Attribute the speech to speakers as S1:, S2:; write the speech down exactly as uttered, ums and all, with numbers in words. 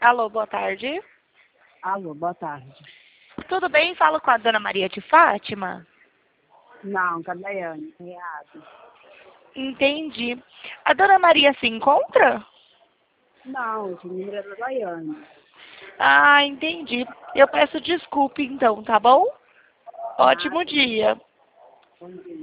S1: Alô, boa tarde.
S2: Alô, boa tarde.
S1: Tudo bem? Falo com a dona Maria de Fátima?
S2: Não, com a Daiane, errado.
S1: Entendi. A dona Maria se encontra?
S2: Não, esse número é da Daiane.
S1: Ah, entendi. Eu peço desculpa então, tá bom?
S2: Ah,
S1: Ótimo dia.
S2: bom dia.